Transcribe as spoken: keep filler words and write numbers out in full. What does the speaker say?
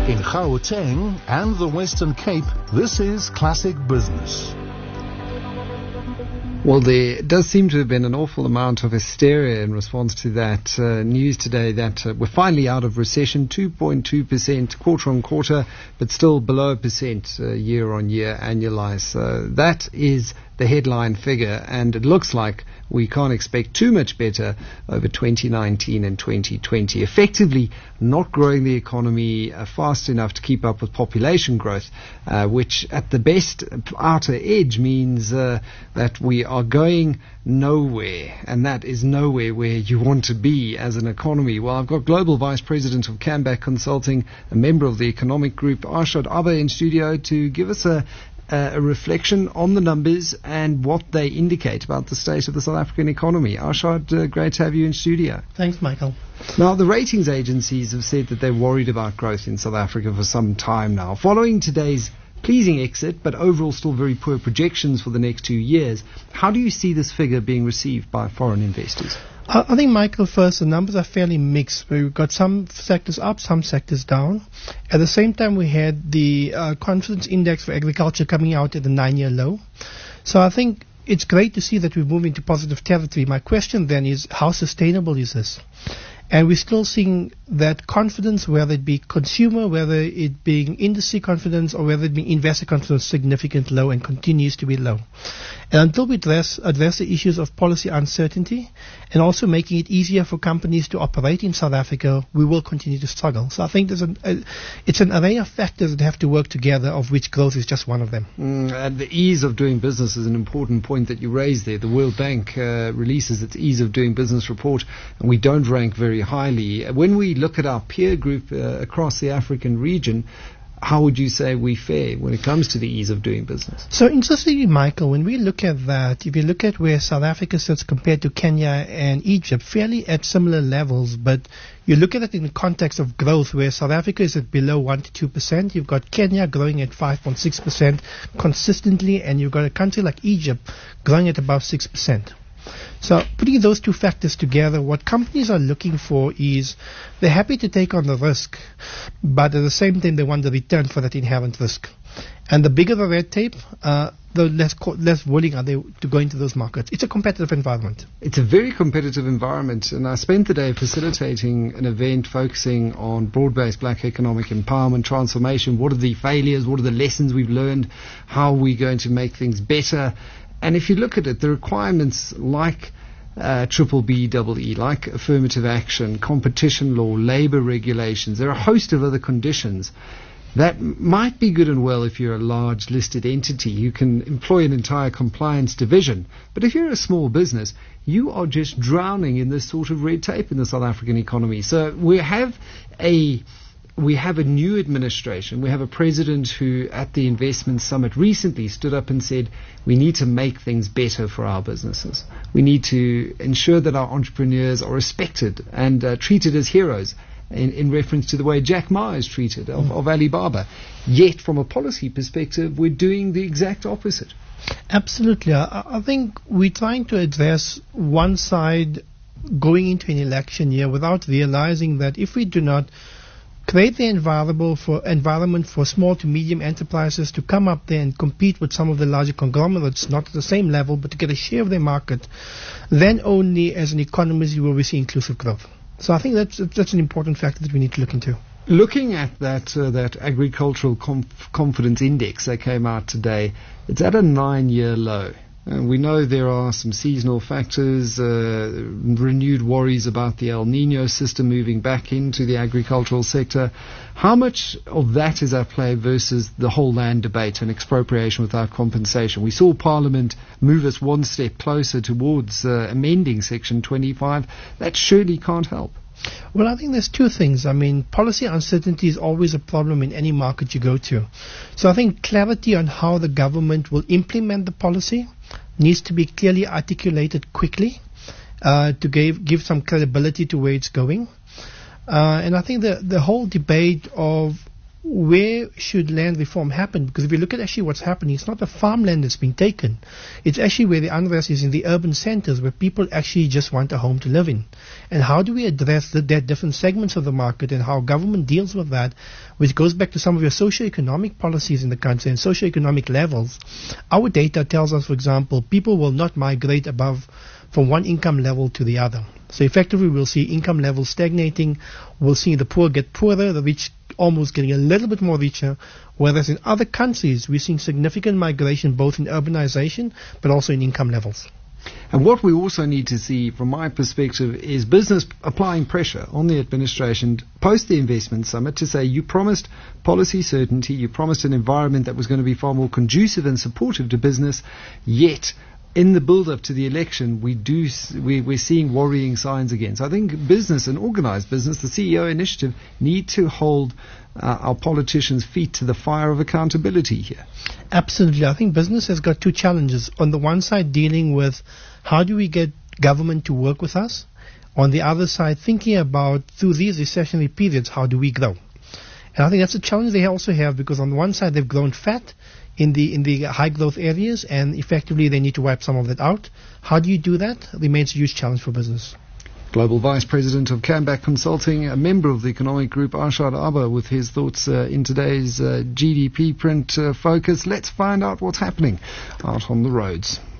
In Gauteng and the Western Cape, this is Classic Business. Well, there does seem to have been an awful amount of hysteria in response to that uh, news today that uh, we're finally out of recession, two point two percent quarter on quarter, but still below a percent uh, year on year annualized. Uh, that is the headline figure, and it looks like we can't expect too much better over twenty nineteen and twenty twenty. Effectively not growing the economy uh, fast enough to keep up with population growth, uh, which at the best outer edge means uh, that we are going nowhere, and that is nowhere where you want to be as an economy. Well, I've got Global Vice President of Camback Consulting, a member of the economic group, Arshad Abba, in studio to give us a Uh, a reflection on the numbers and what they indicate about the state of the South African economy. Arshad, uh, great to have you in studio. Thanks, Michael. Now, the ratings agencies have said that they're worried about growth in South Africa for some time now. Following today's pleasing exit, but overall still very poor projections for the next two years, how do you see this figure being received by foreign investors? I think, Michael, first, the numbers are fairly mixed. We've got some sectors up, some sectors down. At the same time, we had the uh, confidence index for agriculture coming out at a nine-year low. So I think it's great to see that we're moving to positive territory. My question then is, how sustainable is this? And we're still seeing that confidence, whether it be consumer, whether it being industry confidence, or whether it be investor confidence, significantly low and continues to be low. And until we address, address the issues of policy uncertainty and also making it easier for companies to operate in South Africa, we will continue to struggle. So I think there's an, a, it's an array of factors that have to work together, of which growth is just one of them. Mm, and the ease of doing business is an important point that you raised there. The World Bank uh, releases its ease of doing business report, and we don't rank very highly. When we look at our peer group uh, across the African region, how would you say we fare when it comes to the ease of doing business? So interestingly, Michael, when we look at that, if you look at where South Africa sits compared to Kenya and Egypt, fairly at similar levels, but you look at it in the context of growth, where South Africa is at below one to two percent, you've got Kenya growing at five point six percent consistently, and you've got a country like Egypt growing at above six percent. So putting those two factors together, what companies are looking for is they're happy to take on the risk, but at the same time they want the return for that inherent risk. And the bigger the red tape, uh, the less co- less willing are they to go into those markets. It's a competitive environment. It's a very competitive environment, and I spent the day facilitating an event focusing on broad-based black economic empowerment, transformation. What are the failures? What are the lessons we've learned? How are we going to make things better? And if you look at it, the requirements like uh, triple B, double E, like affirmative action, competition law, labor regulations, there are a host of other conditions that m- might be good and well if you're a large listed entity. You can employ an entire compliance division. But if you're a small business, you are just drowning in this sort of red tape in the South African economy. So we have a... We have a new administration. We have a president who, at the investment summit recently, stood up and said, we need to make things better for our businesses. We need to ensure that our entrepreneurs are respected and uh, treated as heroes, in, in reference to the way Jack Ma is treated of, of Alibaba. Yet, from a policy perspective, we're doing the exact opposite. Absolutely. I, I think we're trying to address one side going into an election year without realizing that if we do not create the environment for, environment for small to medium enterprises to come up there and compete with some of the larger conglomerates, not at the same level, but to get a share of their market, then only as an economy will we see inclusive growth. So I think that's, that's an important factor that we need to look into. Looking at that uh, that agricultural conf- confidence index that came out today, it's at a nine-year low. And we know there are some seasonal factors, uh, renewed worries about the El Nino system moving back into the agricultural sector. How much of that is at play versus the whole land debate and expropriation without compensation? We saw Parliament move us one step closer towards uh, amending Section twenty-five. That surely can't help. Well, I think there's two things. I mean, policy uncertainty is always a problem in any market you go to. So I think clarity on how the government will implement the policy needs to be clearly articulated quickly uh, to give, give some credibility to where it's going. Uh, and I think the, the whole debate of where should land reform happen? Because if you look at actually what's happening, it's not the farmland that's being taken. It's actually where the unrest is in the urban centers where people actually just want a home to live in. And how do we address the, that different segments of the market and how government deals with that, which goes back to some of your socio-economic policies in the country and socio-economic levels. Our data tells us, for example, people will not migrate above from one income level to the other. So effectively we'll see income levels stagnating, we'll see the poor get poorer, the rich almost getting a little bit more richer, whereas in other countries we're seeing significant migration both in urbanization but also in income levels. And what we also need to see, from my perspective, is business applying pressure on the administration post the investment summit to say you promised policy certainty, you promised an environment that was going to be far more conducive and supportive to business, yet in the build-up to the election, we do we, we're seeing worrying signs again. So I think business and organised business, the C E O initiative, need to hold uh, our politicians' feet to the fire of accountability here. Absolutely. I think business has got two challenges. On the one side, dealing with how do we get government to work with us? On the other side, thinking about through these recessionary periods, how do we grow? And I think that's a challenge they also have, because on the one side they've grown fat in the in the high growth areas, and effectively they need to wipe some of that out. How do you do that? Remains a huge challenge for business. Global Vice President of Canback Consulting, a member of the economic group, Arshad Abba, with his thoughts uh, in today's uh, G D P print uh, focus. Let's find out what's happening out on the roads.